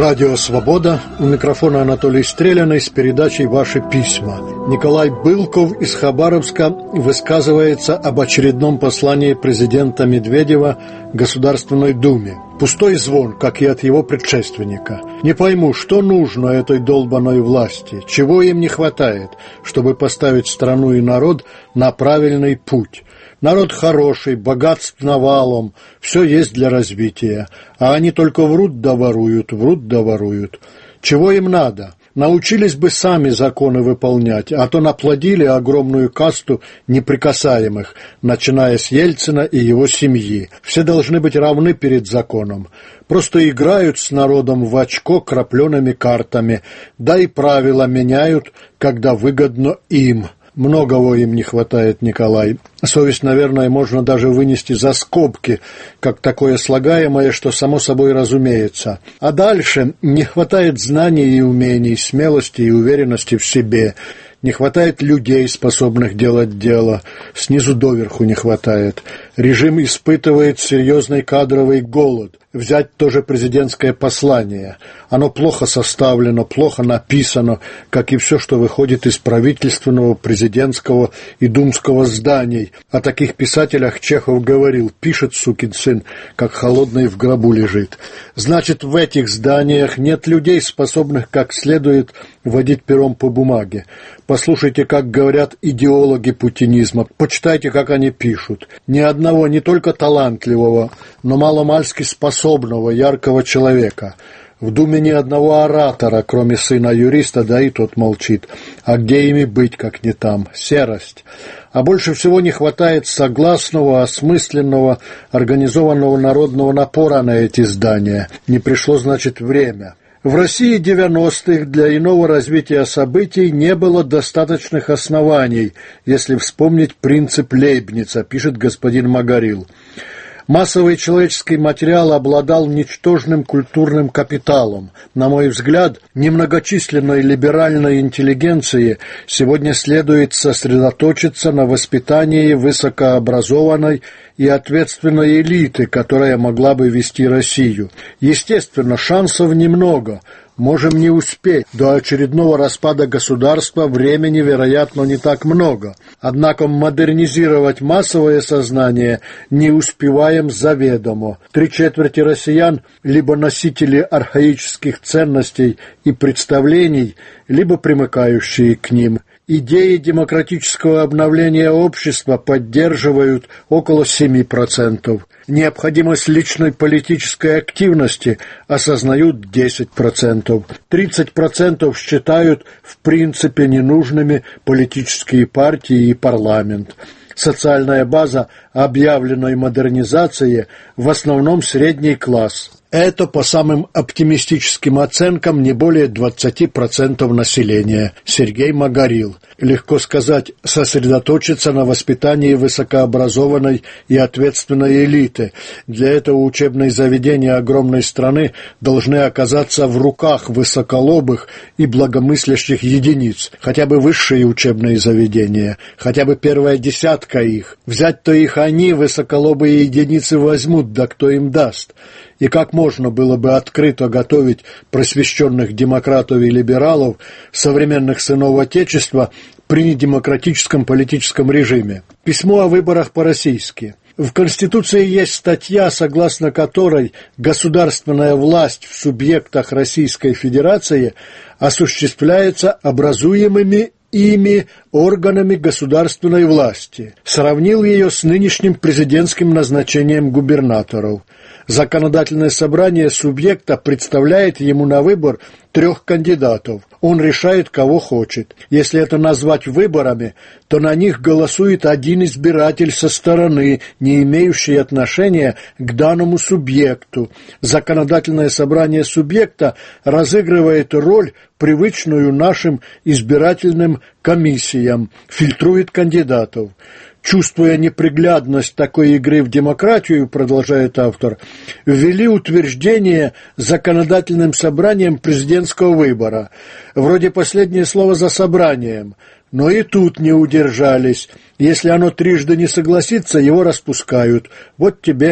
Радио «Свобода». У микрофона Анатолий Стреляный с передачей «Ваши письма». Николай Былков из Хабаровска высказывается об очередном послании президента Медведева Государственной Думе. Пустой звон, как и от его предшественника. Не пойму, что нужно этой долбаной власти, чего им не хватает, чтобы поставить страну и народ на правильный путь. Народ хороший, богатств навалом, все есть для развития, а они только врут да воруют, врут да воруют. Чего им надо? Научились бы сами законы выполнять, а то наплодили огромную касту неприкасаемых, начиная с Ельцина и его семьи. Все должны быть равны перед законом. Просто играют с народом в очко крапленными картами, да и правила меняют, когда выгодно им. Многого им не хватает, Николай. Совесть, наверное, можно даже вынести за скобки, как такое слагаемое, что само собой разумеется. А дальше не хватает знаний и умений, смелости и уверенности в себе. Не хватает людей, способных делать дело. Снизу доверху не хватает. Режим испытывает серьезный кадровый голод. Взять тоже президентское послание. Оно плохо составлено, плохо написано, как и все, что выходит из правительственного, президентского и думского зданий. О таких писателях Чехов говорил: пишет сукин сын, как холодный в гробу лежит. Значит, в этих зданиях нет людей, способных как следует водить пером по бумаге. Послушайте, как говорят идеологи путинизма, почитайте, как они пишут. Ни одного, не только талантливого, но маломальски способного, яркого человека. В Думе ни одного оратора, кроме сына юриста, да и тот молчит. А где ими быть, как не там? Серость. А больше всего не хватает согласного, осмысленного, организованного народного напора на эти здания. Не пришло, значит, время. В России 90-х для иного развития событий не было достаточных оснований, если вспомнить принцип Лейбница, пишет господин Магарил. Массовый человеческий материал обладал ничтожным культурным капиталом. На мой взгляд, немногочисленной либеральной интеллигенции сегодня следует сосредоточиться на воспитании высокообразованной и ответственной элиты, которая могла бы вести Россию. Естественно, шансов немного. Можем не успеть. До очередного распада государства времени, вероятно, не так много. Однако модернизировать массовое сознание не успеваем заведомо. 3/4 россиян либо носители архаических ценностей и представлений, либо примыкающие к ним. Идеи демократического обновления общества поддерживают около 7%. Необходимость личной политической активности осознают 10%. 30% считают в принципе ненужными политические партии и парламент. Социальная база объявленной модернизации в основном средний класс. Это, по самым оптимистическим оценкам, не более 20% населения. Сергей Магарил. Легко сказать, сосредоточиться на воспитании высокообразованной и ответственной элиты. Для этого учебные заведения огромной страны должны оказаться в руках высоколобых и благомыслящих единиц. Хотя бы высшие учебные заведения, хотя бы первая десятка их. Взять-то их они, высоколобые единицы, возьмут, да кто им даст? И как можно было бы открыто готовить просвещенных демократов и либералов, современных сынов Отечества, при недемократическом политическом режиме? Письмо о выборах по-российски. В Конституции есть статья, согласно которой государственная власть в субъектах Российской Федерации осуществляется образуемыми ими органами государственной власти. Сравнил ее с нынешним президентским назначением губернаторов. Законодательное собрание субъекта представляет ему на выбор 3 кандидатов. Он решает, кого хочет. Если это назвать выборами, то на них голосует один избиратель со стороны, не имеющий отношения к данному субъекту. Законодательное собрание субъекта разыгрывает роль, привычную нашим избирательным комиссиям, фильтрует кандидатов. Чувствуя неприглядность такой игры в демократию, продолжает автор, ввели утверждение законодательным собранием президентского выбора. Вроде последнее слово за собранием, но и тут не удержались. Если оно трижды не согласится, его распускают. Вот тебе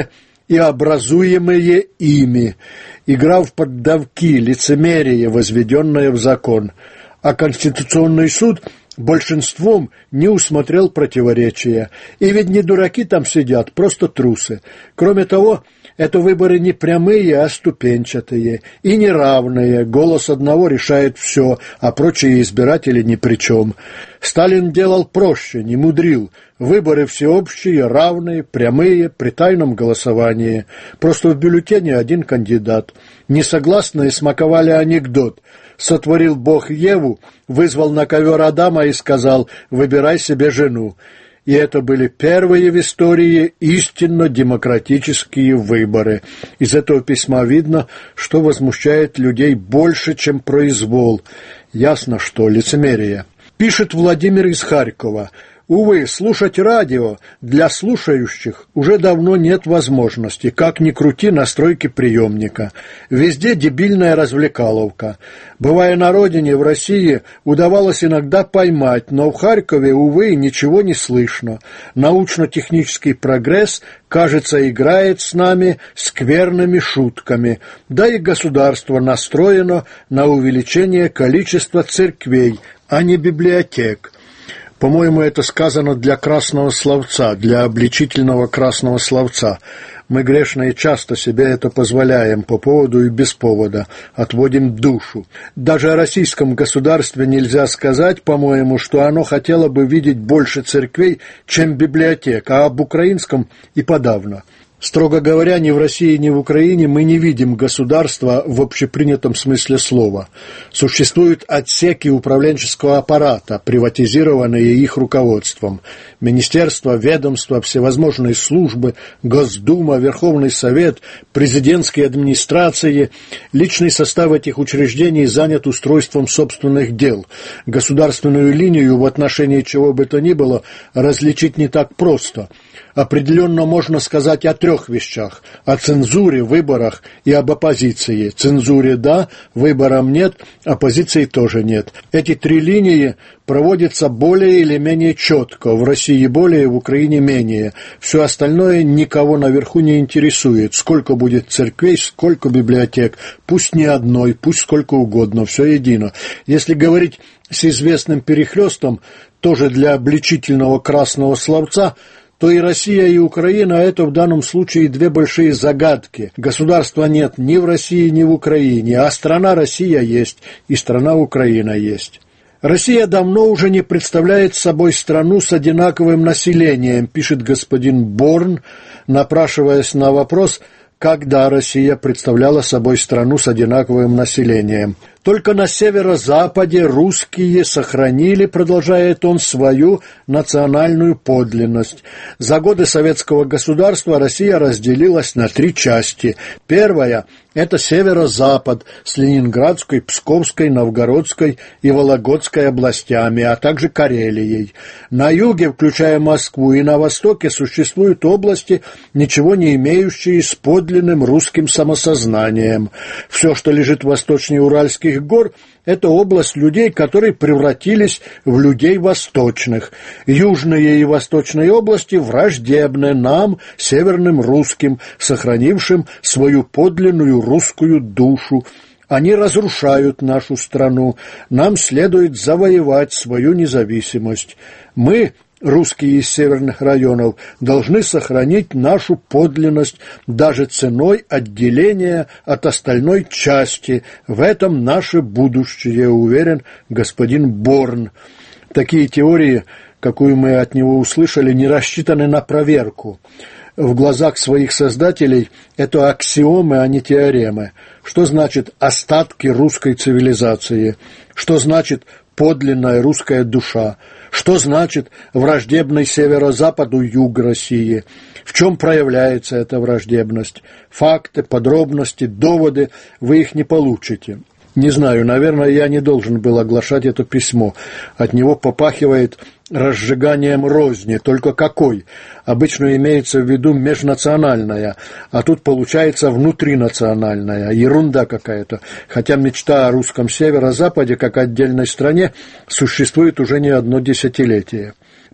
и образуемые ими, игра в поддавки, лицемерие, возведенное в закон. А Конституционный суд большинством не усмотрел противоречия. И ведь не дураки там сидят, просто трусы. Кроме того, это выборы не прямые, а ступенчатые и неравные. Голос одного решает все, а прочие избиратели ни при чем. Сталин делал проще, не мудрил. Выборы всеобщие, равные, прямые, при тайном голосовании. Просто в бюллетене один кандидат. Несогласные смаковали анекдот. Сотворил Бог Еву, вызвал на ковер Адама и сказал: «Выбирай себе жену». И это были первые в истории истинно демократические выборы. Из этого письма видно, что возмущает людей больше, чем произвол. Ясно, что лицемерие. Пишет Владимир из Харькова. Увы, слушать радио для слушающих уже давно нет возможности, как ни крути настройки приемника. Везде дебильная развлекаловка. Бывая на родине, в России, удавалось иногда поймать, но в Харькове, увы, ничего не слышно. Научно-технический прогресс, кажется, играет с нами скверными шутками. Да и государство настроено на увеличение количества церквей, а не библиотек. По-моему, это сказано для красного словца, для обличительного красного словца. Мы, грешные, часто себе это позволяем по поводу и без повода, отводим душу. Даже о российском государстве нельзя сказать, по-моему, что оно хотело бы видеть больше церквей, чем библиотек, а об украинском и подавно. Строго говоря, ни в России, ни в Украине мы не видим государства в общепринятом смысле слова. Существуют отсеки управленческого аппарата, приватизированные их руководством. Министерства, ведомства, всевозможные службы, Госдума, Верховный Совет, президентские администрации. Личный состав этих учреждений занят устройством собственных дел. Государственную линию в отношении чего бы то ни было различить не так просто. Определенно можно сказать о трех вещах: о цензуре, выборах и об оппозиции. Цензуре да, выборам нет, оппозиции тоже нет. Эти три линии проводятся более или менее четко, в России более, в Украине менее. Все остальное никого наверху не интересует. Сколько будет церквей, сколько библиотек, пусть не одной, пусть сколько угодно, все едино. Если говорить с известным перехлестом, тоже для обличительного красного словца, то и Россия, и Украина – это в данном случае две большие загадки. Государства нет ни в России, ни в Украине, а страна Россия есть, и страна Украина есть. Россия давно уже не представляет собой страну с одинаковым населением, пишет господин Борн, напрашиваясь на вопрос, когда Россия представляла собой страну с одинаковым населением. Только на северо-западе русские сохранили, продолжает он, свою национальную подлинность. За годы советского государства Россия разделилась на три части. Первая – это северо-запад с Ленинградской, Псковской, Новгородской и Вологодской областями, а также Карелией. На юге, включая Москву, и на востоке существуют области, ничего не имеющие с подлинным русским самосознанием. Все, что лежит восточнее Уральских гор, это область людей, которые превратились в людей восточных. Южные и восточные области враждебны нам, северным русским, сохранившим свою подлинную русскую душу. Они разрушают нашу страну. Нам следует завоевать свою независимость. Мы, русские из северных районов, должны сохранить нашу подлинность даже ценой отделения от остальной части. В этом наше будущее, уверен господин Борн. Такие теории, какую мы от него услышали, не рассчитаны на проверку. В глазах своих создателей это аксиомы, а не теоремы. Что значит остатки русской цивилизации? Что значит подлинная русская душа? Что значит враждебный северо-западу юг России? В чем проявляется эта враждебность? Факты, подробности, доводы вы их не получите. Не знаю, наверное, я не должен был оглашать это письмо. От него попахивает разжиганием розни. Только какой? Обычно имеется в виду межнациональная, а тут получается внутринациональная. Ерунда какая-то. Хотя мечта о русском северо-западе как отдельной стране существует уже не одно десятилетие.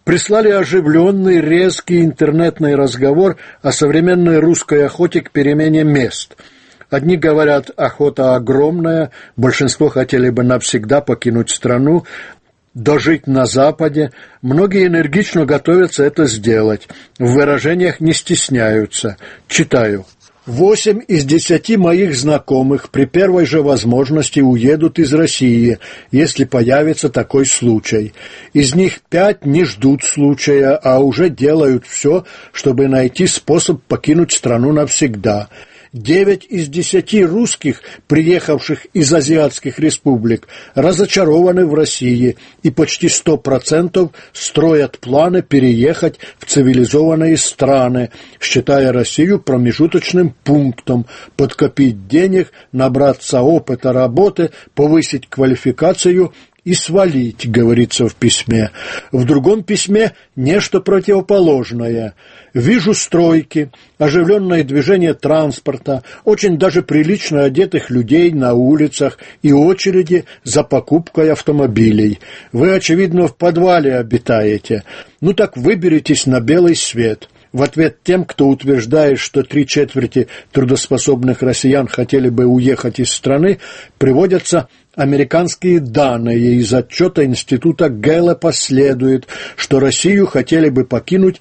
прислали оживленный, резкий интернетный разговор о современной русской охоте к перемене мест. Одни говорят, охота огромная, большинство хотели бы навсегда покинуть страну, дожить на Западе. Многие энергично готовятся это сделать, в выражениях не стесняются. Читаю. 8 из 10 моих знакомых при первой же возможности уедут из России, если появится такой случай. Из них 5 не ждут случая, а уже делают все, чтобы найти способ покинуть страну навсегда. 9 из 10 русских, приехавших из азиатских республик, разочарованы в России и почти 100% строят планы переехать в цивилизованные страны, считая Россию промежуточным пунктом, подкопить денег, набраться опыта работы, повысить квалификацию и свалить, говорится в письме. В другом письме нечто противоположное. Вижу стройки, оживленное движение транспорта, очень даже прилично одетых людей на улицах и очереди за покупкой автомобилей. Вы, очевидно, в подвале обитаете. Ну так выберитесь на белый свет. В ответ тем, кто утверждает, что 3/4 трудоспособных россиян хотели бы уехать из страны, приводятся американские данные. Из отчета Института Гэллопа следует, что Россию хотели бы покинуть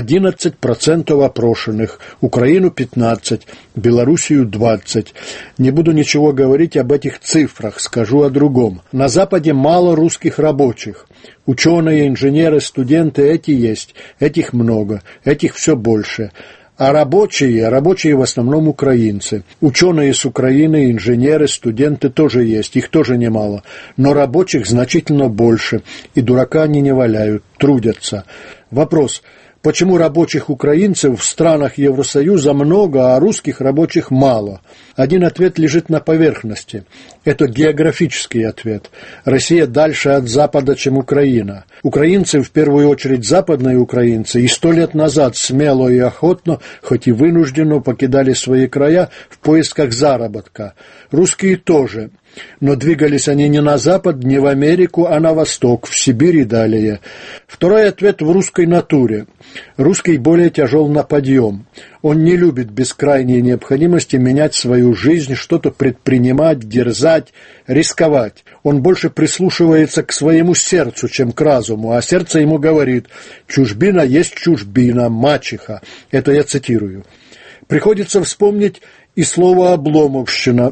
11% опрошенных, Украину 15%, Белоруссию 20%. Не буду ничего говорить об этих цифрах, скажу о другом. На Западе мало русских рабочих. Ученые, инженеры, студенты эти есть, этих много, этих все больше. А рабочие в основном украинцы. Ученые с Украины, инженеры, студенты тоже есть, их тоже немало. Но рабочих значительно больше, и дурака они не валяют, трудятся. Вопрос: почему рабочих украинцев в странах Евросоюза много, а русских рабочих мало? Один ответ лежит на поверхности. Это географический ответ. Россия дальше от Запада, чем Украина. Украинцы, в первую очередь западные украинцы, и 100 лет назад смело и охотно, хоть и вынужденно, покидали свои края в поисках заработка. Русские тоже. Но двигались они не на запад, не в Америку, а на восток, в Сибирь и далее. Второй ответ в русской натуре. Русский более тяжел на подъем. Он не любит без крайней необходимости менять свою жизнь, что-то предпринимать, дерзать, рисковать. Он больше прислушивается к своему сердцу, чем к разуму, а сердце ему говорит: «Чужбина есть чужбина, мачеха». Это я цитирую. Приходится вспомнить и слово «обломовщина».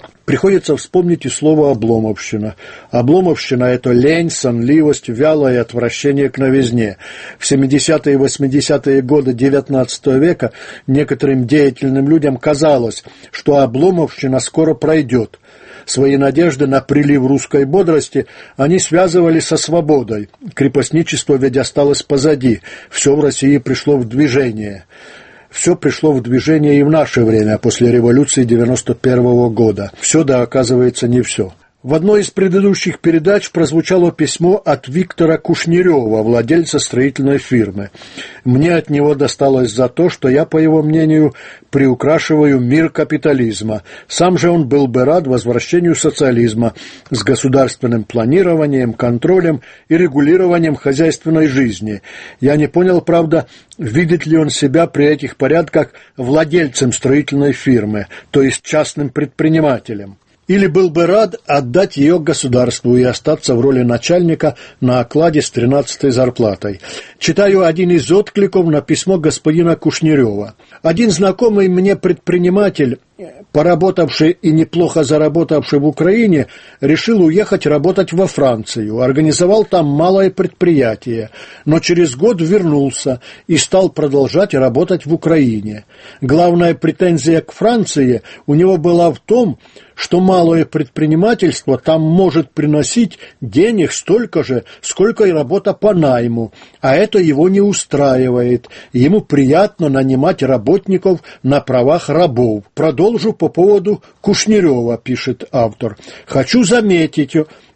Обломовщина – это лень, сонливость, вялое отвращение к новизне. В 70-е и 80-е годы XIX века некоторым деятельным людям казалось, что обломовщина скоро пройдет. Свои надежды на прилив русской бодрости они связывали со свободой. Крепостничество ведь осталось позади, все в России пришло в движение. Все пришло в движение и в наше время, после революции 91 года. Все, да, оказывается, не все. В одной из предыдущих передач прозвучало письмо от Виктора Кушнерева, владельца строительной фирмы. Мне от него досталось за то, что я, по его мнению, приукрашиваю мир капитализма. Сам же он был бы рад возвращению социализма с государственным планированием, контролем и регулированием хозяйственной жизни. Я не понял, правда, видит ли он себя при этих порядках владельцем строительной фирмы, то есть частным предпринимателем. Или был бы рад отдать ее государству и остаться в роли начальника на окладе с 13-й зарплатой. Читаю один из откликов на письмо господина Кушнерева. Один знакомый мне предприниматель, поработавший и неплохо заработавший в Украине, решил уехать работать во Францию, организовал там малое предприятие, но через год вернулся и стал продолжать работать в Украине. Главная претензия к Франции у него была в том, что малое предпринимательство там может приносить денег столько же, сколько и работа по найму, а это его не устраивает. Ему приятно нанимать работников на правах рабов. Продолжу по поводу Кушнерева, пишет автор. Хочу заметить,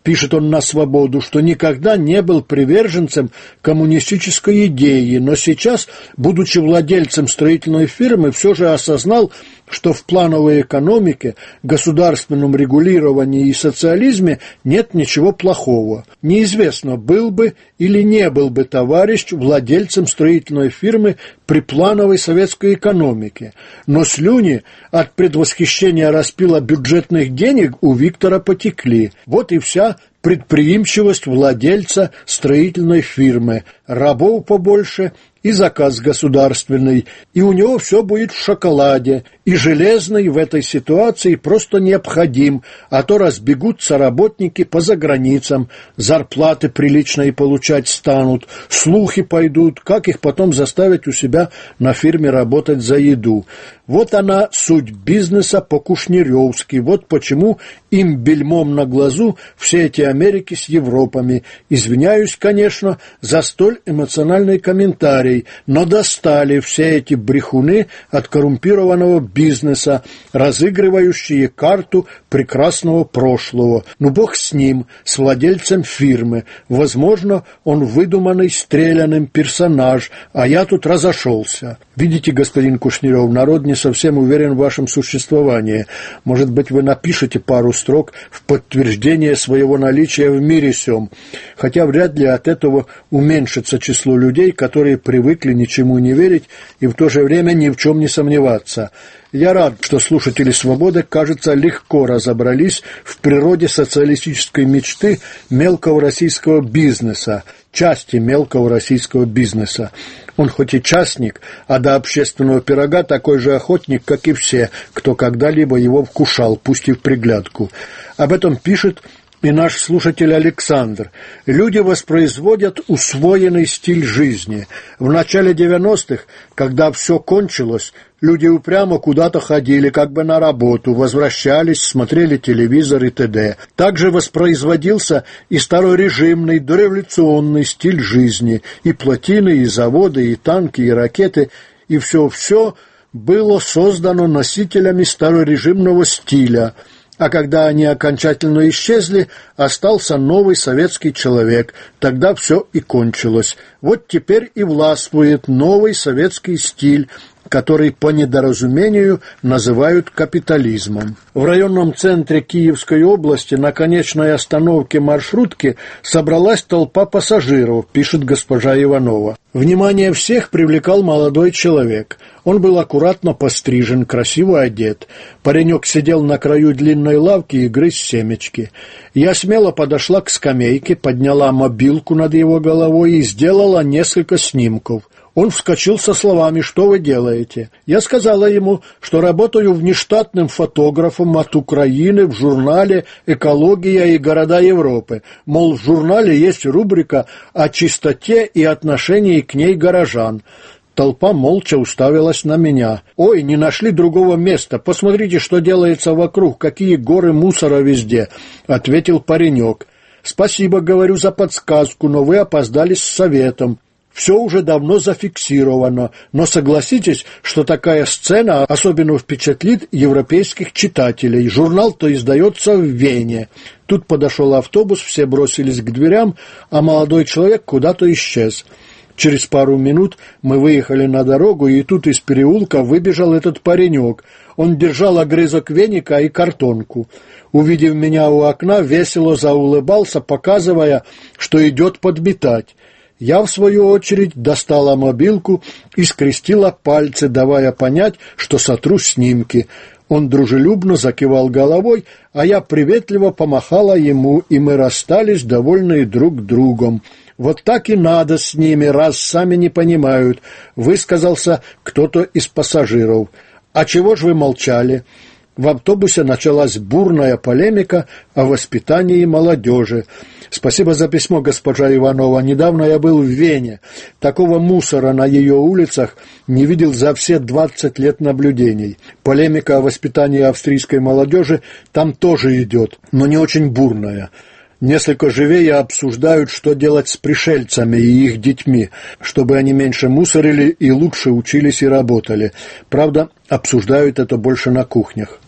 пишет он на «Свободу», что никогда не был приверженцем коммунистической идеи, но сейчас, будучи владельцем строительной фирмы, все же осознал, что в плановой экономике, государственном регулировании и социализме нет ничего плохого. Неизвестно, был бы или не был бы товарищ владельцем строительной фирмы при плановой советской экономике, но слюни от предвосхищения распила бюджетных денег у Виктора потекли. Вот и вся предприимчивость владельца строительной фирмы. Рабов побольше и заказ государственный, и у него все будет в шоколаде, и железный в этой ситуации просто необходим, а то разбегутся работники по заграницам, зарплаты приличные получать станут, слухи пойдут, как их потом заставить у себя на фирме работать за еду. Вот она суть бизнеса по-кушнеревски, вот почему им бельмом на глазу все эти Америки с Европами. Извиняюсь, конечно, за столь эмоциональный комментарий, но достали все эти брехуны от коррумпированного бизнеса, разыгрывающие карту прекрасного прошлого. Ну, бог с ним, с владельцем фирмы. Возможно, он выдуманный Стреляным персонаж, а я тут разошелся. Видите, господин Кушнерев, народ не совсем уверен в вашем существовании. Может быть, вы напишете пару строк в подтверждение своего наличия в мире сём, хотя вряд ли от этого уменьшится число людей, которые привыкли ничему не верить и в то же время ни в чем не сомневаться. Я рад, что слушатели «Свободы», кажется, легко разобрались в природе социалистической мечты мелкого российского бизнеса, части мелкого российского бизнеса. Он хоть и частник, а до общественного пирога такой же охотник, как и все, кто когда-либо его вкушал, пусть и в приглядку. Об этом пишет и наш слушатель Александр. Люди воспроизводят усвоенный стиль жизни. В начале 90-х, когда все кончилось, люди упрямо куда-то ходили, как бы на работу, возвращались, смотрели телевизор и т.д. Также воспроизводился и старорежимный, дореволюционный стиль жизни, и плотины, и заводы, и танки, и ракеты, и все было создано носителями старорежимного стиля. А когда они окончательно исчезли, остался новый советский человек. Тогда все и кончилось. Вот теперь и властвует новый советский стиль, который по недоразумению называют капитализмом. В районном центре Киевской области на конечной остановке маршрутки собралась толпа пассажиров, пишет госпожа Иванова. Внимание всех привлекал молодой человек. Он был аккуратно пострижен, красиво одет. Паренек сидел на краю длинной лавки и грыз семечки. Я смело подошла к скамейке, подняла мобилку над его головой и сделала несколько снимков. Он вскочил со словами: «Что вы делаете?» Я сказала ему, что работаю внештатным фотографом от Украины в журнале «Экология и города Европы». Мол, в журнале есть рубрика о чистоте и отношении к ней горожан. Толпа молча уставилась на меня. «Ой, не нашли другого места. Посмотрите, что делается вокруг, какие горы мусора везде», — ответил паренек. «Спасибо, говорю, за подсказку, но вы опоздали с советом. Все уже давно зафиксировано, но согласитесь, что такая сцена особенно впечатлит европейских читателей. Журнал-то издается в Вене». Тут подошел автобус, все бросились к дверям, а молодой человек куда-то исчез. Через пару минут мы выехали на дорогу, и тут из переулка выбежал этот паренек. Он держал огрызок веника и картонку. Увидев меня у окна, весело заулыбался, показывая, что идет подметать. Я, в свою очередь, достала мобилку и скрестила пальцы, давая понять, что сотру снимки. Он дружелюбно закивал головой, а я приветливо помахала ему, и мы расстались, довольные друг другом. «Вот так и надо с ними, раз сами не понимают», — высказался кто-то из пассажиров. «А чего ж вы молчали?» В автобусе началась бурная полемика о воспитании молодежи. Спасибо за письмо, госпожа Иванова. Недавно я был в Вене. Такого мусора на ее улицах не видел за все 20 лет наблюдений. Полемика о воспитании австрийской молодежи там тоже идет, но не очень бурная. Несколько живее обсуждают, что делать с пришельцами и их детьми, чтобы они меньше мусорили и лучше учились и работали. Правда, обсуждают это больше на кухнях.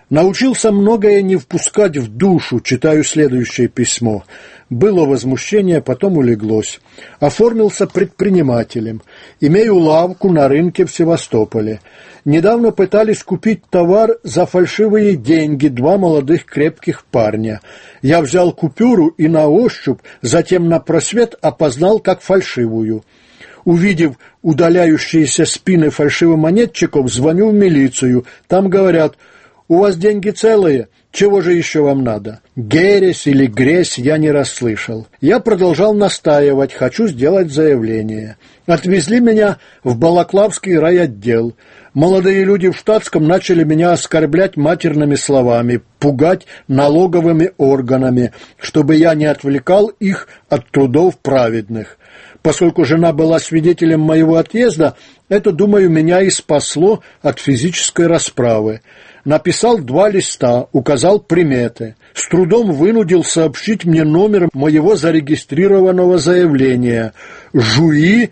Научился многое не впускать в душу, читаю следующее письмо. Было возмущение, потом улеглось. Оформился предпринимателем. Имею лавку на рынке в Севастополе. Недавно пытались купить товар за фальшивые деньги два молодых крепких парня. Я взял купюру и на ощупь, затем на просвет опознал как фальшивую. Увидев удаляющиеся спины фальшивомонетчиков, звоню в милицию. Там говорят: «У вас деньги целые, чего же еще вам надо?» Гересь или гресь я не расслышал. Я продолжал настаивать, хочу сделать заявление. Отвезли меня в Балаклавский райотдел. Молодые люди в штатском начали меня оскорблять матерными словами, пугать налоговыми органами, чтобы я не отвлекал их от трудов праведных. Поскольку жена была свидетелем моего отъезда, это, думаю, меня и спасло от физической расправы. Написал 2 листа, указал приметы. С трудом вынудил сообщить мне номер моего зарегистрированного заявления. Жуи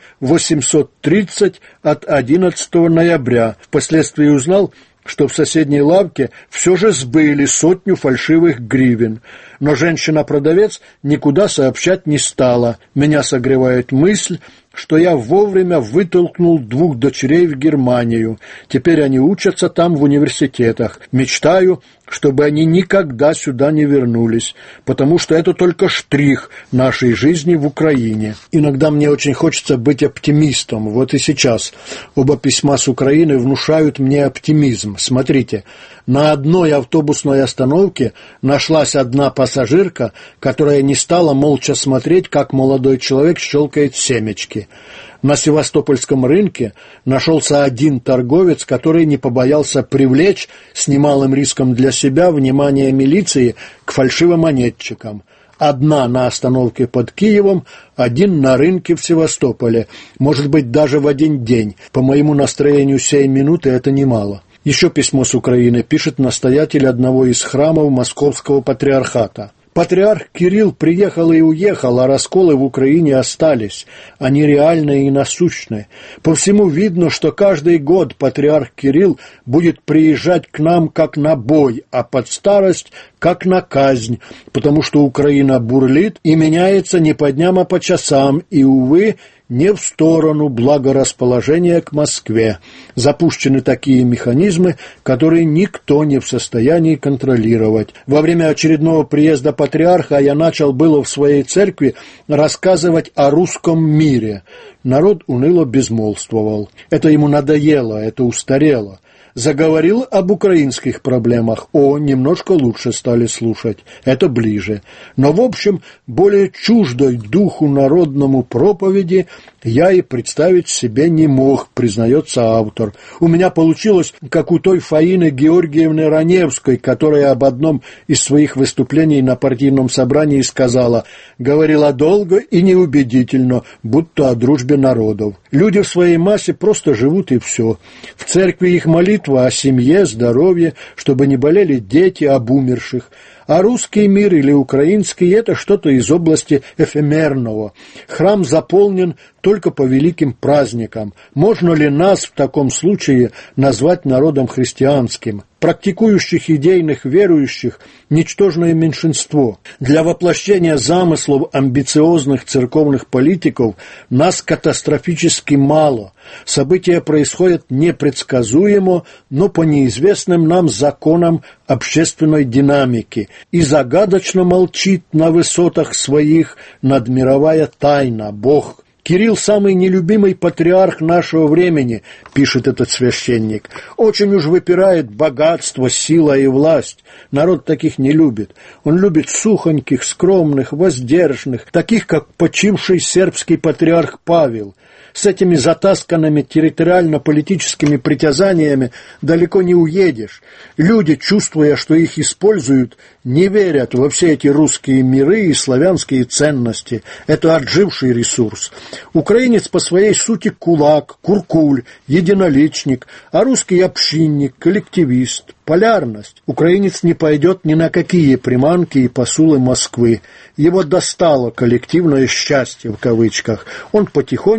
830 от 11 ноября. Впоследствии узнал, что в соседней лавке все же сбыли 100 фальшивых гривен. Но женщина-продавец никуда сообщать не стала. Меня согревает мысль, что я вовремя вытолкнул 2 дочерей в Германию. Теперь они учатся там в университетах. Мечтаю, чтобы они никогда сюда не вернулись, потому что это только штрих нашей жизни в Украине. Иногда мне очень хочется быть оптимистом. Вот и сейчас оба письма с Украины внушают мне оптимизм. Смотрите, на одной автобусной остановке нашлась одна пассажирка, которая не стала молча смотреть, как молодой человек щелкает семечки. На севастопольском рынке нашелся один торговец, который не побоялся привлечь с немалым риском для себя внимание милиции к фальшивомонетчикам. Одна на остановке под Киевом, один на рынке в Севастополе. Может быть, даже в один день. По моему настроению сей минуты это немало. Еще письмо с Украины пишет настоятель одного из храмов Московского патриархата. Патриарх Кирилл приехал и уехал, а расколы в Украине остались. Они реальные и насущные. По всему видно, что каждый год патриарх Кирилл будет приезжать к нам как на бой, а под старость как на казнь, потому что Украина бурлит и меняется не по дням, а по часам, и, увы, не в сторону благорасположения к Москве. Запущены такие механизмы, которые никто не в состоянии контролировать. Во время очередного приезда патриарха я начал было в своей церкви рассказывать о русском мире. Народ уныло безмолвствовал. Это ему надоело, это устарело. Заговорил об украинских проблемах. Немножко лучше стали слушать. Это ближе. Но, в общем, более чуждой духу народному проповеди я и представить себе не мог, признается автор. У меня получилось, как у той Фаины Георгиевны Раневской, которая об одном из своих выступлений на партийном собрании сказала: говорила долго и неубедительно, будто о дружбе народов. Люди в своей массе просто живут и все. В церкви их молитва о семье, здоровье, чтобы не болели дети, об умерших. А русский мир или украинский – это что-то из области эфемерного. Храм заполнен только по великим праздникам. Можно ли нас в таком случае назвать народом христианским? Практикующих идейных верующих – ничтожное меньшинство. Для воплощения замыслов амбициозных церковных политиков нас катастрофически мало. События происходят непредсказуемо, но по неизвестным нам законам общественной динамики, и загадочно молчит на высотах своих надмировая тайна – Бог. Кирилл – самый нелюбимый патриарх нашего времени, пишет этот священник. Очень уж выпирает богатство, сила и власть. Народ таких не любит. Он любит сухоньких, скромных, воздержанных, таких, как почивший сербский патриарх Павел. С этими затасканными территориально-политическими притязаниями далеко не уедешь. Люди, чувствуя, что их используют, не верят во все эти русские миры и славянские ценности. Это отживший ресурс. Украинец по своей сути кулак, куркуль, единоличник, а русский общинник, коллективист. Полярность. Украинец не пойдет ни на какие приманки и посулы Москвы. Его достало коллективное счастье, в кавычках. Он потихоньку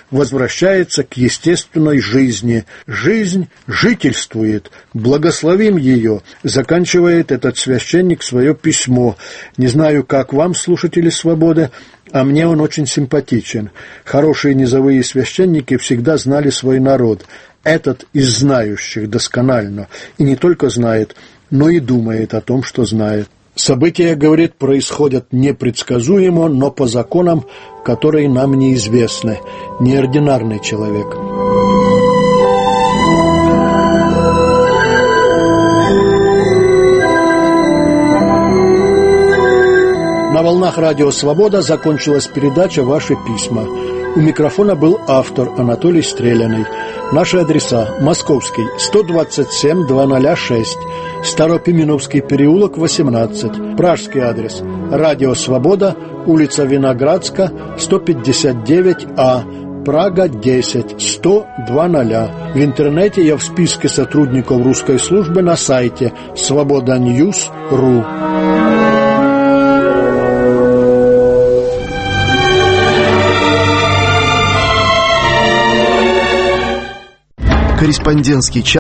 возвращается к естественной жизни. Жизнь жительствует, благословим ее, заканчивает этот священник свое письмо. Не знаю, как вам, слушатели «Свободы», а мне он очень симпатичен. Хорошие низовые священники всегда знали свой народ. Этот из знающих досконально. И не только знает, но и думает о том, что знает. События, говорит, происходят непредсказуемо, но по законам, которые нам неизвестны. Неординарный человек. На волнах радио «Свобода» закончилась передача «Ваши письма». У микрофона был автор Анатолий Стреляный. Наши адреса: Московский, 127-206, Старопименовский переулок, 18. Пражский адрес: радио «Свобода», улица Виноградска, 159А, Прага, 10, 100-00. В интернете я в списке сотрудников русской службы на сайте svoboda.news.ru. Корреспондентский час